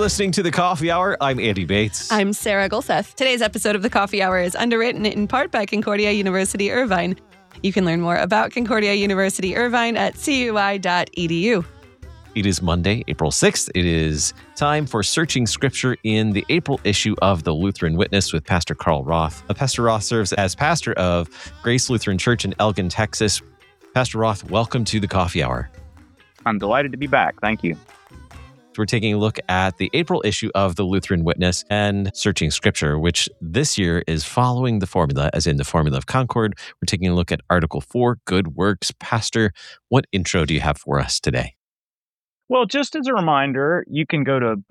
listening to The Coffee Hour. I'm Andy Bates. I'm Sarah Gulseth. Today's episode of The Coffee Hour is underwritten in part by Concordia University Irvine. You can learn more about Concordia University Irvine at cui.edu. It is Monday, April 6th. It is time for Searching Scripture in the April issue of the Lutheran Witness with Pastor Carl Roth. Pastor Roth serves as pastor of Grace Lutheran Church in Elgin, Texas. Pastor Roth, welcome to The Coffee Hour. I'm delighted to be back. Thank you. We're taking a look at the April issue of the Lutheran Witness and Searching Scripture, which this year is following the formula, as in the Formula of Concord. We're taking a look at Article 4, Good Works. Pastor, what intro do you have for us today? Well, just as a reminder, you can go to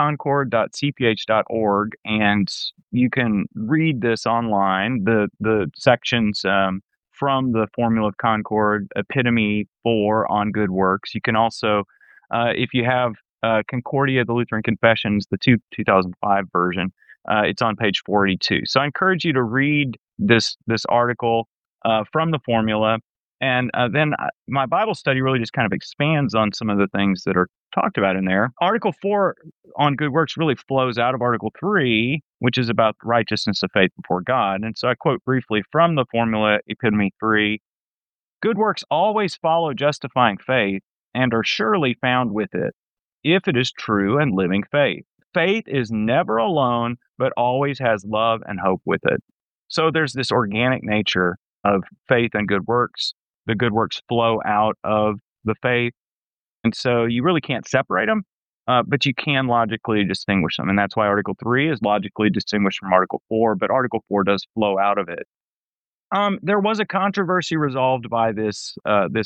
bookofconcord.cph.org and you can read this online, the sections from the Formula of Concord, Epitome 4 on Good Works. You can also, if you have Concordia, the Lutheran Confessions, the 2005 version, it's on page 482. So I encourage you to read this article from the formula. And then my Bible study really just kind of expands on some of the things that are talked about in there. Article 4 on Good Works really flows out of Article 3, which is about the righteousness of faith before God. And so I quote briefly from the formula, Epitome 3, "Good works always follow justifying faith and are surely found with it, if it is true and living faith. Faith is never alone, but always has love and hope with it." So there's this organic nature of faith and good works. The good works flow out of the faith. And so you really can't separate them, but you can logically distinguish them. And that's why Article 3 is logically distinguished from Article 4, but Article 4 does flow out of it. There was a controversy resolved by this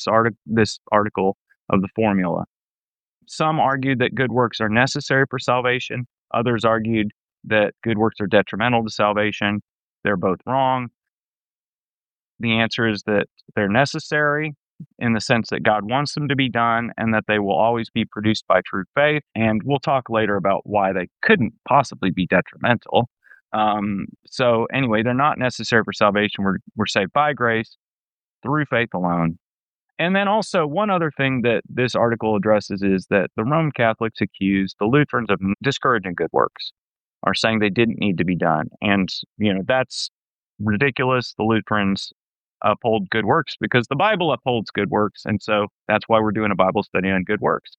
article of the formula. Some argued that good works are necessary for salvation. Others argued that good works are detrimental to salvation. They're both wrong. The answer is that they're necessary in the sense that God wants them to be done and that they will always be produced by true faith. And we'll talk later about why they couldn't possibly be detrimental. So anyway, they're not necessary for salvation. We're saved by grace through faith alone. And then also one other thing that this article addresses is that the Roman Catholics accused the Lutherans of discouraging good works, or saying they didn't need to be done. And, that's ridiculous. The Lutherans uphold good works because the Bible upholds good works. And so that's why we're doing a Bible study on good works.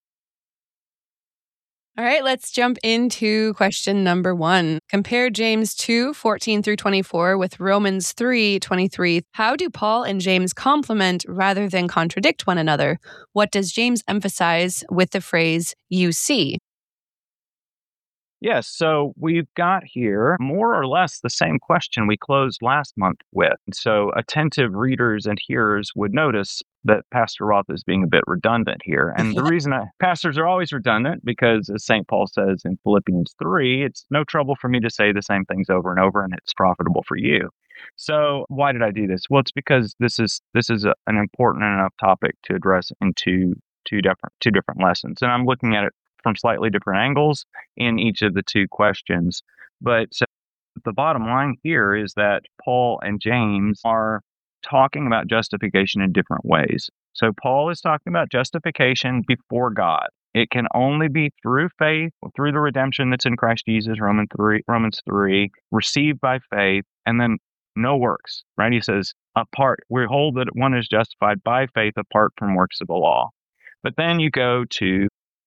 All right, let's jump into question number 1. Compare James 2:14 through 24 with Romans 3:23. How do Paul and James complement rather than contradict one another? What does James emphasize with the phrase, "you see"? Yes, so we've got here more or less the same question we closed last month with. So attentive readers and hearers would notice that Pastor Roth is being a bit redundant here. And the reason pastors are always redundant, because as St. Paul says in Philippians 3, it's no trouble for me to say the same things over and over, and it's profitable for you. So why did I do this? Well, it's because this is an important enough topic to address in two different lessons. And I'm looking at it from slightly different angles in each of the two questions. But the bottom line here is that Paul and James are talking about justification in different ways. So Paul is talking about justification before God. It can only be through faith, through the redemption that's in Christ Jesus, Romans 3, received by faith, and then no works, right? He says, we hold that one is justified by faith apart from works of the law. But then you go to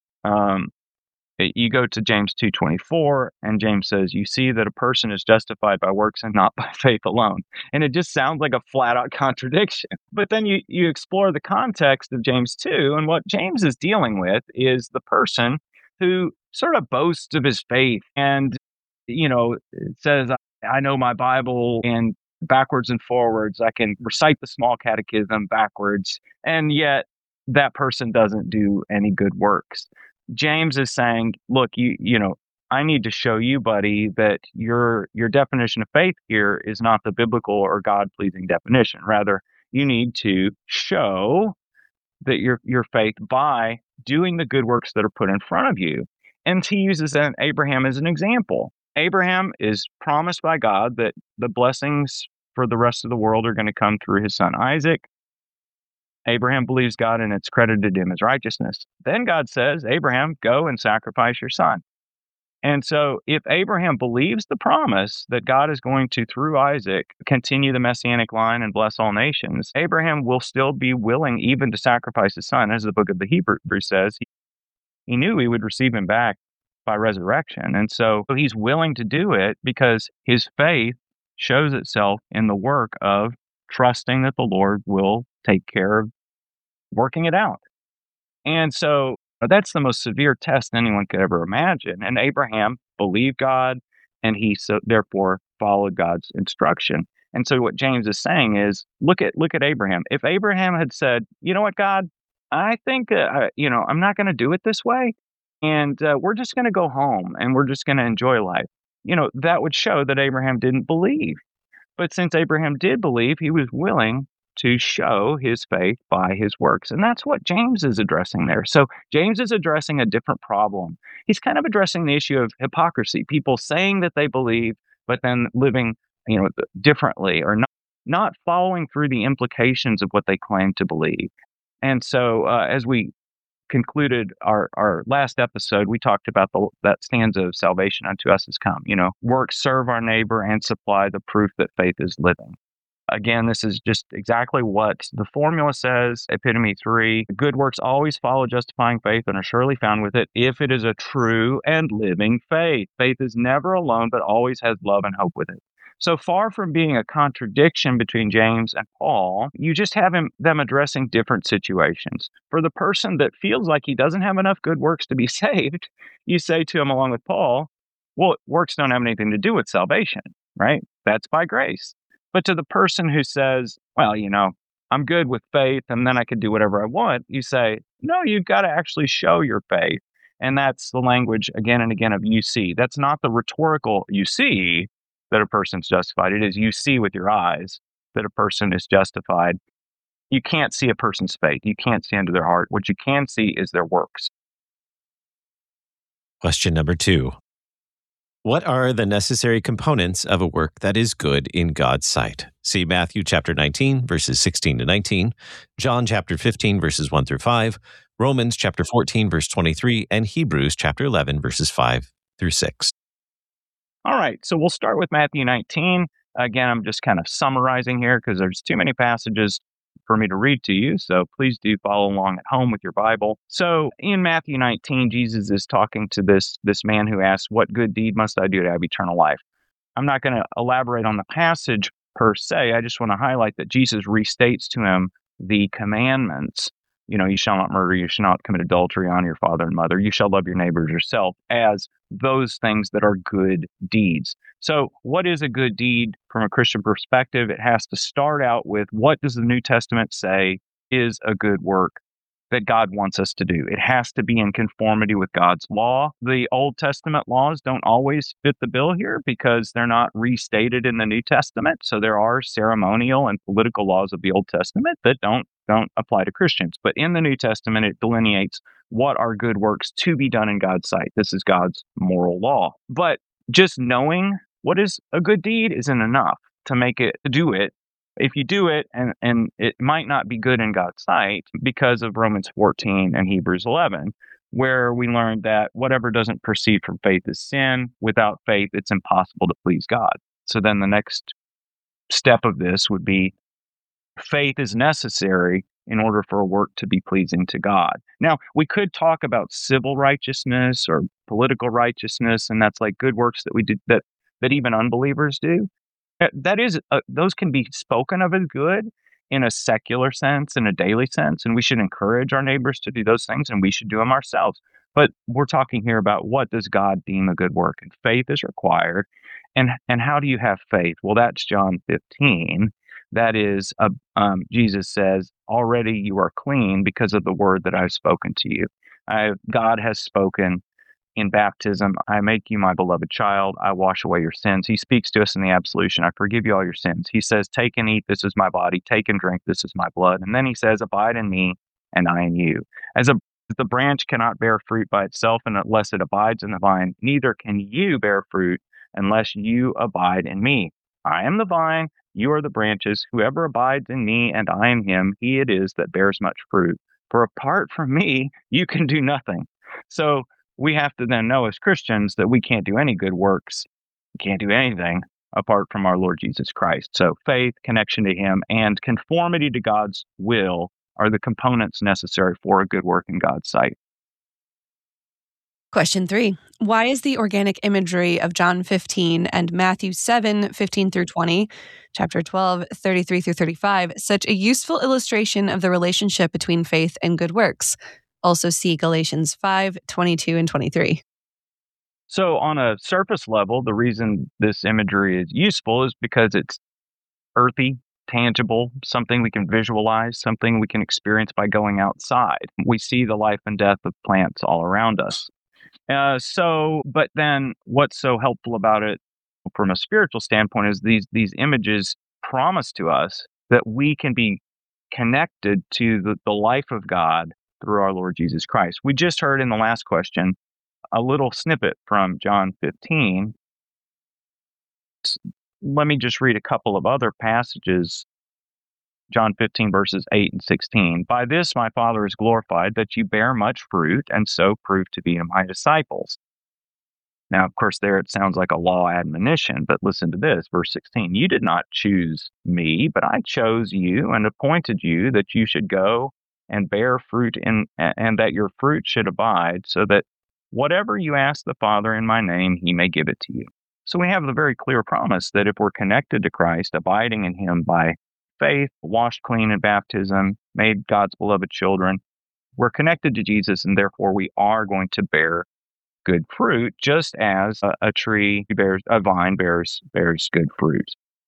James 2:24, and James says, "You see that a person is justified by works and not by faith alone." And it just sounds like a flat-out contradiction. But then you explore the context of James 2, and what James is dealing with is the person who sort of boasts of his faith and, says, "I know my Bible and backwards and forwards. I can recite the small catechism backwards," and yet that person doesn't do any good works. James is saying, look, I need to show you, buddy, that your definition of faith here is not the biblical or God-pleasing definition. Rather, you need to show that your faith by doing the good works that are put in front of you. And he uses Abraham as an example. Abraham is promised by God that the blessings for the rest of the world are going to come through his son Isaac. Abraham believes God, and it's credited him as righteousness. Then God says, "Abraham, go and sacrifice your son." And so if Abraham believes the promise that God is going to, through Isaac, continue the messianic line and bless all nations, Abraham will still be willing even to sacrifice his son. As the book of the Hebrews says, he knew he would receive him back by resurrection. And so he's willing to do it because his faith shows itself in the work of trusting that the Lord will take care of working it out. And so that's the most severe test anyone could ever imagine. And Abraham believed God, and he therefore followed God's instruction. And so what James is saying is, look at Abraham. If Abraham had said, you know what, God, I think I'm not going to do it this way, and we're just going to go home and we're just going to enjoy life. That would show that Abraham didn't believe. But since Abraham did believe, he was willing to show his faith by his works. And that's what James is addressing there. So James is addressing a different problem. He's kind of addressing the issue of hypocrisy, people saying that they believe, but then living, differently, or not following through the implications of what they claim to believe. And so as we concluded our last episode, we talked about that stanza of salvation unto us has come. Works serve our neighbor and supply the proof that faith is living. Again, this is just exactly what the formula says, Epitome 3. Good works always follow justifying faith and are surely found with it if it is a true and living faith. Faith is never alone, but always has love and hope with it. So far from being a contradiction between James and Paul, you just have them addressing different situations. For the person that feels like he doesn't have enough good works to be saved, you say to him along with Paul, well, works don't have anything to do with salvation, right? That's by grace. But to the person who says, well, I'm good with faith and then I can do whatever I want, you say, no, you've got to actually show your faith. And that's the language again and again of you see. That's not the rhetorical you see that a person's justified. It is you see with your eyes that a person is justified. You can't see a person's faith. You can't see into their heart. What you can see is their works. Question number 2. What are the necessary components of a work that is good in God's sight? See Matthew chapter 19, verses 16 to 19, John chapter 15, verses 1 through 5, Romans chapter 14, verse 23, and Hebrews chapter 11, verses 5 through 6. All right, so we'll start with Matthew 19. Again, I'm just kind of summarizing here because there's too many passages for me to read to you, so please do follow along at home with your Bible. So in Matthew 19, Jesus is talking to this man who asks, what good deed must I do to have eternal life? I'm not going to elaborate on the passage per se. I just want to highlight that Jesus restates to him the commandments. You shall not murder, you shall not commit adultery, honor your father and mother, you shall love your neighbor as yourself, as those things that are good deeds. So what is a good deed from a Christian perspective? It has to start out with, what does the New Testament say is a good work that God wants us to do? It has to be in conformity with God's law. The Old Testament laws don't always fit the bill here because they're not restated in the New Testament. So there are ceremonial and political laws of the Old Testament that don't apply to Christians. But in the New Testament, it delineates what are good works to be done in God's sight. This is God's moral law. But just knowing what is a good deed isn't enough to do it. If you do it, and it might not be good in God's sight because of Romans 14 and Hebrews 11, where we learned that whatever doesn't proceed from faith is sin. Without faith, it's impossible to please God. So then the next step of this would be faith is necessary in order for a work to be pleasing to God. Now, we could talk about civil righteousness or political righteousness, and that's like good works that we do that even unbelievers do. That is, those can be spoken of as good in a secular sense, in a daily sense, and we should encourage our neighbors to do those things, and we should do them ourselves. But we're talking here about, what does God deem a good work? And faith is required. And how do you have faith? Well, that's John 15. That is, Jesus says, already you are clean because of the word that I've spoken to you. God has spoken in baptism. I make you my beloved child. I wash away your sins. He speaks to us in the absolution. I forgive you all your sins. He says, take and eat. This is my body. Take and drink. This is my blood. And then he says, abide in me and I in you. As the branch cannot bear fruit by itself unless it abides in the vine, neither can you bear fruit unless you abide in me. I am the vine. You are the branches. Whoever abides in me and I in him, he it is that bears much fruit. For apart from me, you can do nothing. So we have to then know as Christians that we can't do any good works, we can't do anything apart from our Lord Jesus Christ. So faith, connection to Him, and conformity to God's will are the components necessary for a good work in God's sight. Question 3. Why is the organic imagery of John 15 and Matthew 7, 15 through 20, chapter 12, 33 through 35, such a useful illustration of the relationship between faith and good works? Also see Galatians 5, 22 and 23. So on a surface level, the reason this imagery is useful is because it's earthy, tangible, something we can visualize, something we can experience by going outside. We see the life and death of plants all around us. But then what's so helpful about it from a spiritual standpoint is these images promise to us that we can be connected to the life of God through our Lord Jesus Christ. We just heard in the last question a little snippet from John 15. Let me just read a couple of other passages. John 15, verses 8 and 16. By this my Father is glorified, that you bear much fruit, and so prove to be my disciples. Now, of course, there it sounds like a law admonition, but listen to this, verse 16. You did not choose me, but I chose you and appointed you that you should go and bear fruit, and that your fruit should abide, so that whatever you ask the Father in my name, He may give it to you. So we have the very clear promise that if we're connected to Christ, abiding in Him by faith, washed clean in baptism, made God's beloved children, we're connected to Jesus, and therefore we are going to bear good fruit, just as a vine bears good fruit.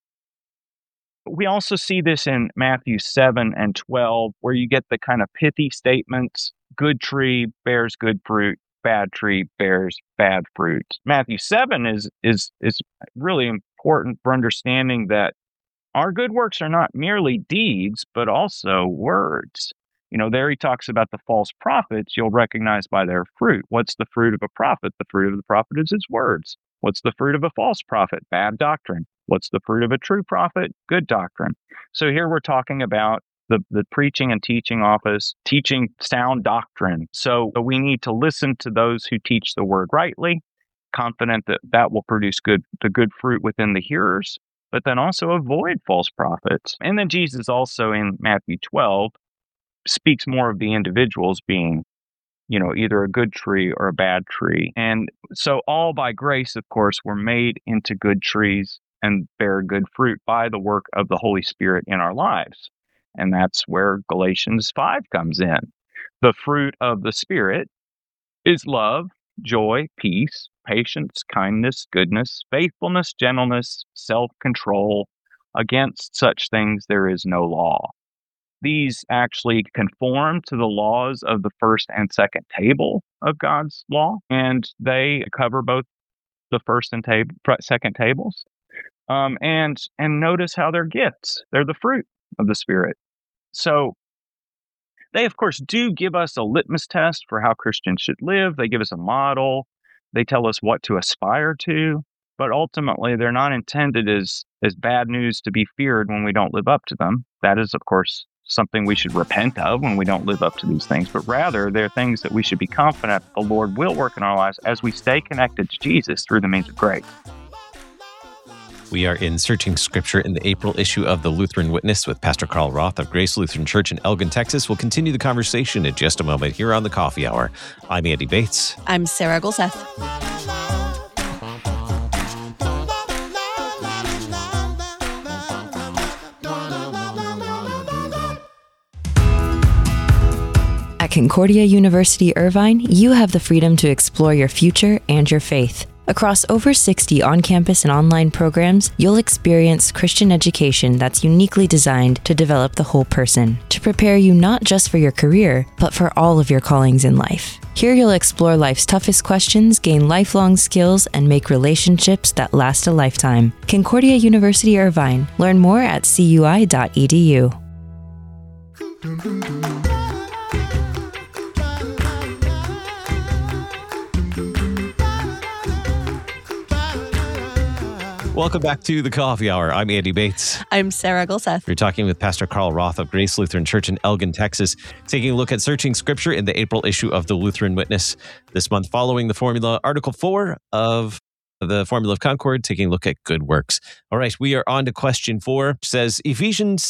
We also see this in Matthew 7 and 12, where you get the kind of pithy statements: good tree bears good fruit, bad tree bears bad fruit. Matthew 7 is really important for understanding that our good works are not merely deeds, but also words. There he talks about the false prophets you'll recognize by their fruit. What's the fruit of a prophet? The fruit of the prophet is his words. What's the fruit of a false prophet? Bad doctrine. What's the fruit of a true prophet? Good doctrine. So here we're talking about the preaching and teaching office, teaching sound doctrine. So we need to listen to those who teach the word rightly, confident that will produce the good fruit within the hearers, but then also avoid false prophets. And then Jesus also in Matthew 12 speaks more of the individuals being, either a good tree or a bad tree. And so all by grace, of course, we're made into good trees and bear good fruit by the work of the Holy Spirit in our lives. And that's where Galatians 5 comes in. The fruit of the Spirit is love, joy, peace, patience, kindness, goodness, faithfulness, gentleness, self-control. Against such things there is no law. These actually conform to the laws of the first and second table of God's law, and they cover both the first and second tables. And notice how they're gifts. They're the fruit of the Spirit. So they, of course, do give us a litmus test for how Christians should live. They give us a model. They tell us what to aspire to. But ultimately, they're not intended as bad news to be feared when we don't live up to them. That is, of course, something we should repent of when we don't live up to these things. But rather, they're things that we should be confident the Lord will work in our lives as we stay connected to Jesus through the means of grace. We are in Searching Scripture in the April issue of the Lutheran Witness with Pastor Carl Roth of Grace Lutheran Church in Elgin, Texas. We'll continue the conversation in just a moment here on the Coffee Hour. I'm Andy Bates. I'm Sarah Golseth. At Concordia University Irvine, you have the freedom to explore your future and your faith. Across over 60 on-campus and online programs, you'll experience Christian education that's uniquely designed to develop the whole person, to prepare you not just for your career, but for all of your callings in life. Here you'll explore life's toughest questions, gain lifelong skills, and make relationships that last a lifetime. Concordia University Irvine. Learn more at cui.edu. Welcome back to the Coffee Hour. I'm Andy Bates. I'm Sarah Gulseth. We're talking with Pastor Carl Roth of Grace Lutheran Church in Elgin, Texas, taking a look at searching Scripture in the April issue of the Lutheran Witness this month, following the formula, Article 4 of the Formula of Concord, taking a look at good works. All right, we are on to question 4. It says Ephesians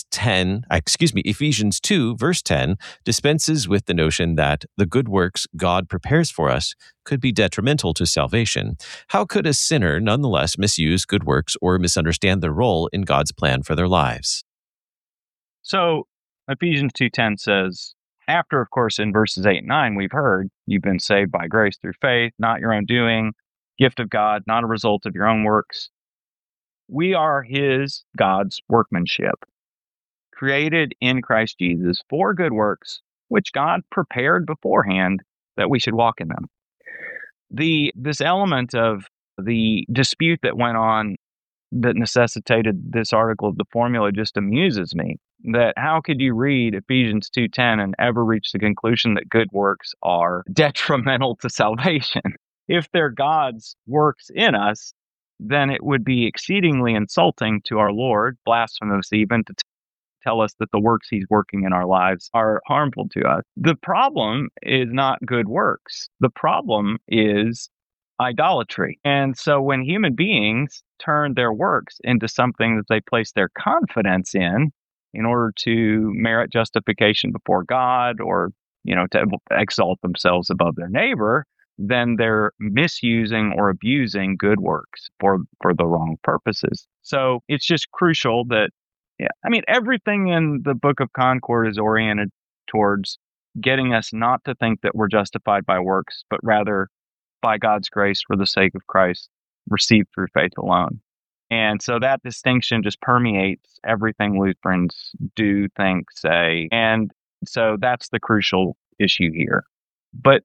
2, verse 10, dispenses with the notion that the good works God prepares for us could be detrimental to salvation. How could a sinner nonetheless misuse good works or misunderstand their role in God's plan for their lives? So Ephesians 2:10 says, after, of course, in verses 8 and 9, we've heard, you've been saved by grace through faith, not your own doing, gift of God, not a result of your own works. We are God's workmanship, created in Christ Jesus for good works, which God prepared beforehand that we should walk in them. This element of the dispute that went on that necessitated this article of the formula just amuses me. That how could you read Ephesians 2:10 and ever reach the conclusion that good works are detrimental to salvation? If they're God's works in us, then it would be exceedingly insulting to our Lord, blasphemous even, to tell us that the works he's working in our lives are harmful to us. The problem is not good works. The problem is idolatry. And so when human beings turn their works into something that they place their confidence in order to merit justification before God or, to exalt themselves above their neighbor, then they're misusing or abusing good works for the wrong purposes. So it's just crucial that, everything in the Book of Concord is oriented towards getting us not to think that we're justified by works, but rather by God's grace for the sake of Christ, received through faith alone. And so that distinction just permeates everything Lutherans do, think, say. And so that's the crucial issue here. But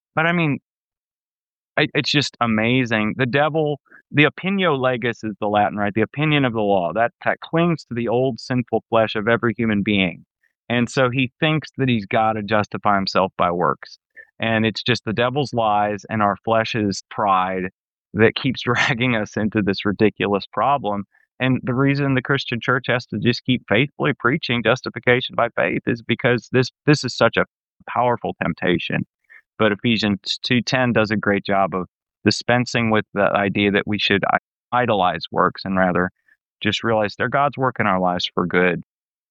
it's just amazing. The devil, the opinio legis is the Latin, right? The opinion of the law, that clings to the old sinful flesh of every human being. And so he thinks that he's got to justify himself by works. And it's just the devil's lies and our flesh's pride that keeps dragging us into this ridiculous problem. And the reason the Christian church has to just keep faithfully preaching justification by faith is because this is such a powerful temptation. But Ephesians 2:10 does a great job of dispensing with the idea that we should idolize works and rather just realize they're God's work in our lives for good.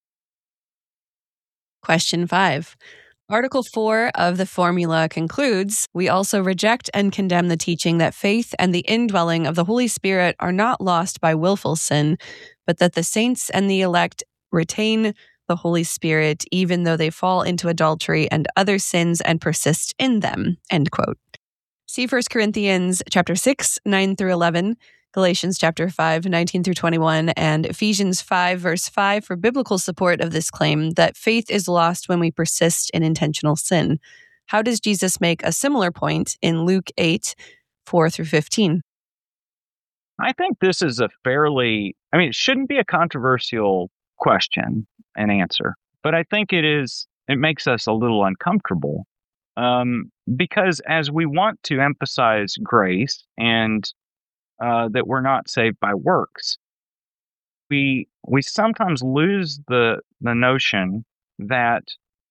Question 5. Article 4 of the formula concludes, we also reject and condemn the teaching that faith and the indwelling of the Holy Spirit are not lost by willful sin, but that the saints and the elect retain the Holy Spirit even though they fall into adultery and other sins and persist in them. End quote. See 1 Corinthians chapter 6, 9 through 11, Galatians chapter 5, 19 through 21, and Ephesians 5, verse 5 for biblical support of this claim that faith is lost when we persist in intentional sin. How does Jesus make a similar point in Luke 8, 4 through 15? I think this is it shouldn't be a controversial question and answer, but I think it makes us a little uncomfortable because as we want to emphasize grace and that we're not saved by works, we sometimes lose the notion that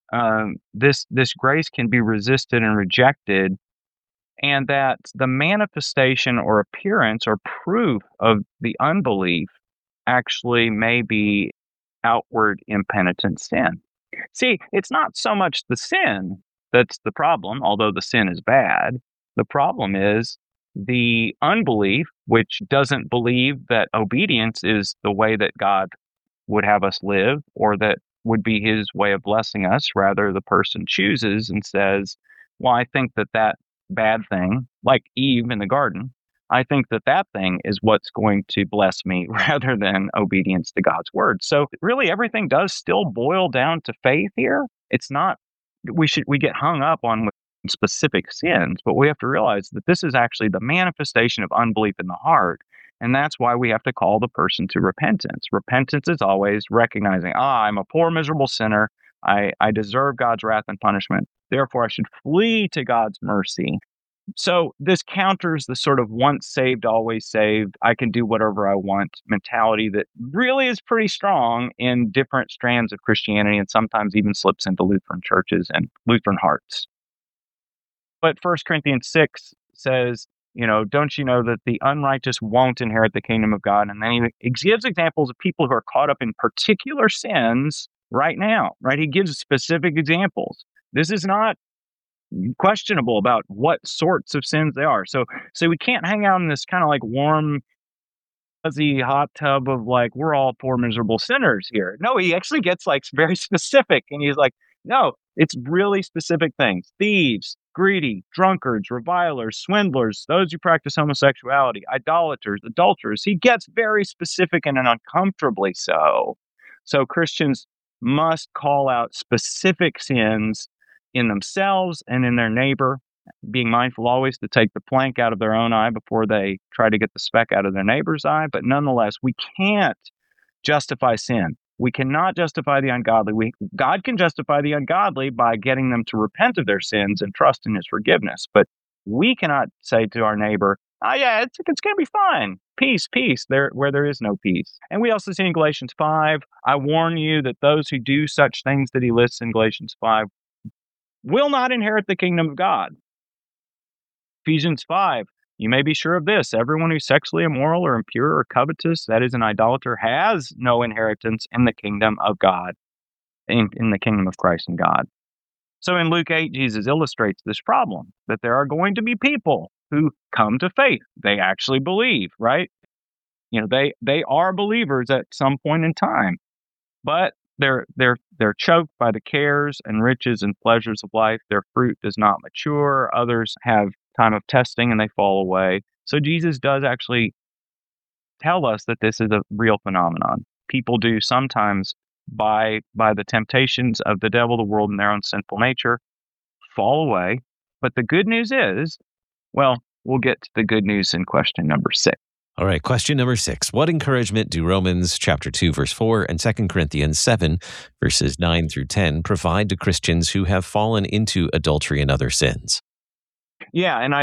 this grace can be resisted and rejected, and that the manifestation or appearance or proof of the unbelief actually may be outward impenitent sin. See, it's not so much the sin that's the problem, although the sin is bad. The problem is the unbelief, which doesn't believe that obedience is the way that God would have us live or that would be his way of blessing us. Rather, the person chooses and says, well, I think that bad thing, like Eve in the garden, I think that thing is what's going to bless me rather than obedience to God's word. So really everything does still boil down to faith here. It's not, we get hung up on specific sins, but we have to realize that this is actually the manifestation of unbelief in the heart. And that's why we have to call the person to repentance. Repentance is always recognizing, I'm a poor, miserable sinner. I deserve God's wrath and punishment. Therefore, I should flee to God's mercy. So this counters the sort of once saved, always saved, I can do whatever I want mentality that really is pretty strong in different strands of Christianity and sometimes even slips into Lutheran churches and Lutheran hearts. But 1 Corinthians 6 says, don't you know that the unrighteous won't inherit the kingdom of God? And then he gives examples of people who are caught up in particular sins right now, right? He gives specific examples. This is not questionable about what sorts of sins they are. So we can't hang out in this kind of like warm, fuzzy hot tub of like, we're all poor, miserable sinners here. No, he actually gets like very specific. And he's like, no, it's really specific things. Thieves, greedy, drunkards, revilers, swindlers, those who practice homosexuality, idolaters, adulterers. He gets very specific and uncomfortably so. So Christians must call out specific sins in themselves and in their neighbor, being mindful always to take the plank out of their own eye before they try to get the speck out of their neighbor's eye. But nonetheless, we can't justify sin. We cannot justify the ungodly. God can justify the ungodly by getting them to repent of their sins and trust in his forgiveness. But we cannot say to our neighbor, it's going to be fine. Peace, where there is no peace. And we also see in Galatians 5, I warn you that those who do such things that he lists in Galatians 5 will not inherit the kingdom of God. Ephesians 5, you may be sure of this. Everyone who's sexually immoral or impure or covetous, that is an idolater, has no inheritance in the kingdom of God, in the kingdom of Christ and God. So in Luke 8, Jesus illustrates this problem, that there are going to be people who come to faith. They actually believe, right? They are believers at some point in time, but they're choked by the cares and riches and pleasures of life. Their fruit does not mature. Others have time of testing and they fall away. So Jesus does actually tell us that this is a real phenomenon. People do sometimes, by the temptations of the devil, the world, and their own sinful nature, fall away. But the good news is, well, we'll get to the good news in question number 6. All right, question number 6. What encouragement do Romans chapter 2, verse 4 and 2 Corinthians 7, verses 9 through 10 provide to Christians who have fallen into adultery and other sins? Yeah, and I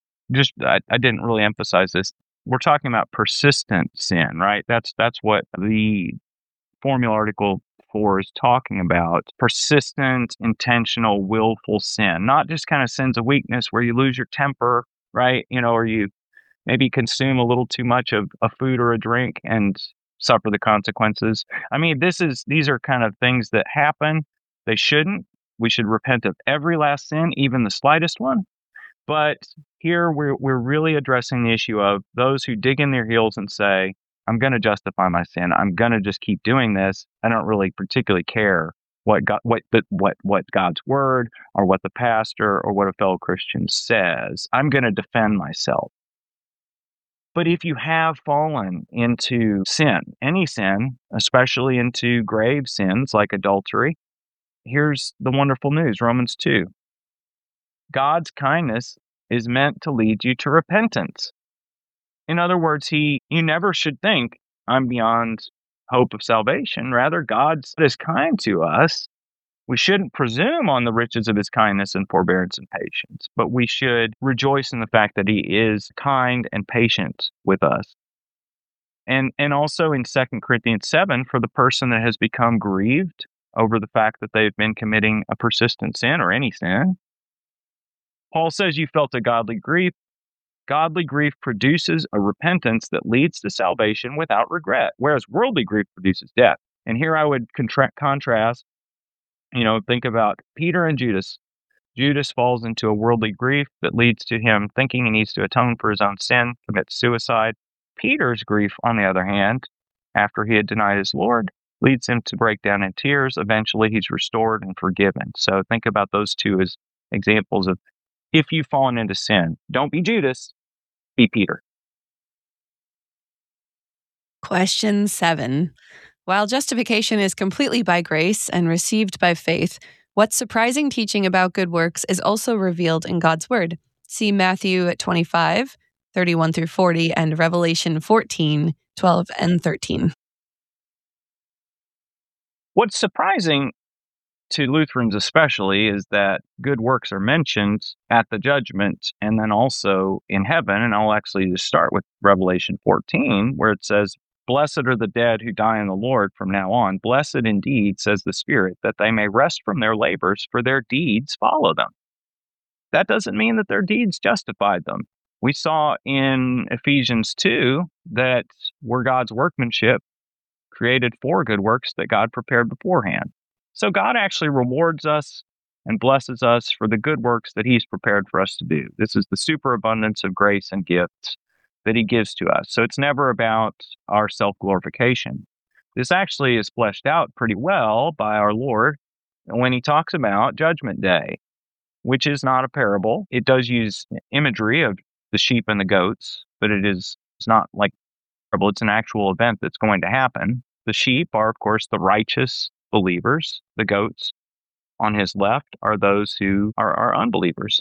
didn't really emphasize this. We're talking about persistent sin, right? That's what the formula article 4 is talking about. Persistent, intentional, willful sin, not just kind of sins of weakness where you lose your temper, right? Or you maybe consume a little too much of a food or a drink and suffer the consequences. I mean, these are kind of things that happen. They shouldn't. We should repent of every last sin, even the slightest one. But here we're really addressing the issue of those who dig in their heels and say, I'm going to justify my sin. I'm going to just keep doing this. I don't really particularly care what God's word or what the pastor or what a fellow Christian says. I'm going to defend myself. But if you have fallen into sin, any sin, especially into grave sins like adultery, here's the wonderful news, Romans 2. God's kindness is meant to lead you to repentance. In other words, you never should think, I'm beyond hope of salvation. Rather, God is kind to us. We shouldn't presume on the riches of his kindness and forbearance and patience, but we should rejoice in the fact that he is kind and patient with us. And also in 2 Corinthians 7, for the person that has become grieved over the fact that they've been committing a persistent sin or any sin, Paul says you felt a godly grief. Godly grief produces a repentance that leads to salvation without regret, whereas worldly grief produces death. And here I would contrast, think about Peter and Judas. Judas falls into a worldly grief that leads to him thinking he needs to atone for his own sin, commits suicide. Peter's grief, on the other hand, after he had denied his Lord, leads him to break down in tears. Eventually, he's restored and forgiven. So think about those two as examples of if you've fallen into sin, don't be Judas, be Peter. Question 7. While justification is completely by grace and received by faith, what surprising teaching about good works is also revealed in God's Word? See Matthew 25, 31 through 40, and Revelation 14, 12 and 13. What's surprising to Lutherans especially is that good works are mentioned at the judgment and then also in heaven. And I'll actually just start with Revelation 14, where it says, "Blessed are the dead who die in the Lord from now on. Blessed indeed, says the Spirit, that they may rest from their labors, for their deeds follow them." That doesn't mean that their deeds justified them. We saw in Ephesians 2 that we're God's workmanship, created for good works that God prepared beforehand. So God actually rewards us and blesses us for the good works that He's prepared for us to do. This is the superabundance of grace and gifts that He gives to us. So it's never about our self-glorification. This actually is fleshed out pretty well by our Lord when He talks about Judgment Day, which is not a parable. It does use imagery of the sheep and the goats, but it's not like a parable. It's an actual event that's going to happen. The sheep are, of course, the righteous believers. The goats on His left are those who are unbelievers.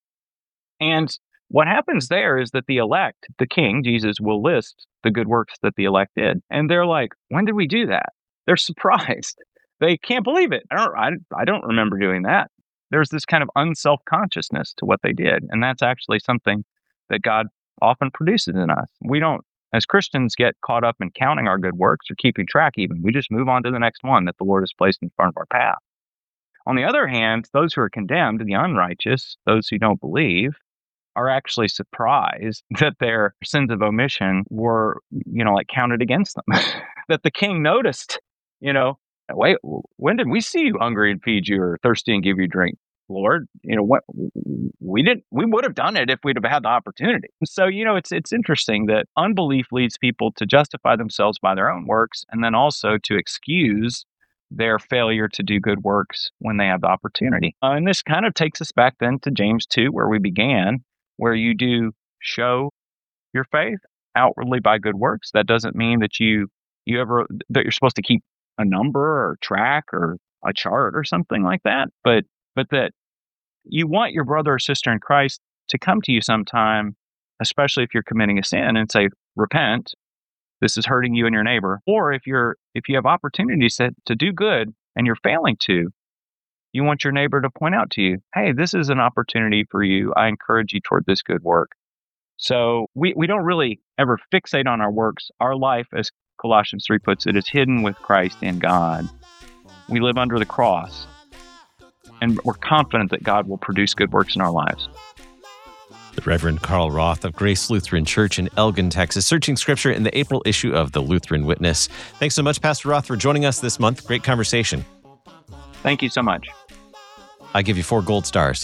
And what happens there is that the elect, the King, Jesus, will list the good works that the elect did. And they're like, when did we do that? They're surprised. They can't believe it. I don't remember doing that. There's this kind of unself-consciousness to what they did. And that's actually something that God often produces in us. We don't, as Christians, get caught up in counting our good works or keeping track even. We just move on to the next one that the Lord has placed in front of our path. On the other hand, those who are condemned, the unrighteous, those who don't believe, are actually surprised that their sins of omission were, counted against them. That the King noticed, wait, when did we see you hungry and feed you, or thirsty and give you drink? Lord, what we would have done it if we'd have had the opportunity. So, it's interesting that unbelief leads people to justify themselves by their own works, and then also to excuse their failure to do good works when they have the opportunity. And this kind of takes us back then to James 2, where we began, where you do show your faith outwardly by good works. That doesn't mean that that you're supposed to keep a number or track or a chart or something like that, but that you want your brother or sister in Christ to come to you sometime, especially if you're committing a sin, and say, repent, this is hurting you and your neighbor. Or if you have opportunities to do good and you're failing to, you want your neighbor to point out to you, hey, this is an opportunity for you. I encourage you toward this good work. So we don't really ever fixate on our works. Our life, as Colossians 3 puts it, is hidden with Christ in God. We live under the cross, and we're confident that God will produce good works in our lives. The Reverend Carl Roth of Grace Lutheran Church in Elgin, Texas, searching Scripture in the April issue of the Lutheran Witness. Thanks so much, Pastor Roth, for joining us this month. Great conversation. Thank you so much. I give you 4 gold stars.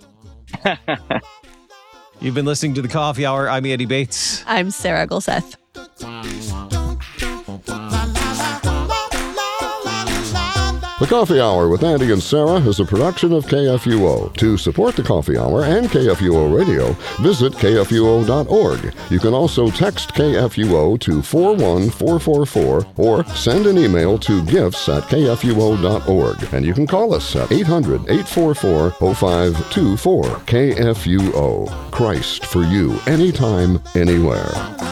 You've been listening to The Coffee Hour. I'm Andy Bates. I'm Sarah Gulseth. The Coffee Hour with Andy and Sarah is a production of KFUO. To support The Coffee Hour and KFUO Radio, visit KFUO.org. You can also text KFUO to 41444 or send an email to gifts@KFUO.org. And you can call us at 800-844-0524. KFUO. Christ for you, anytime, anywhere.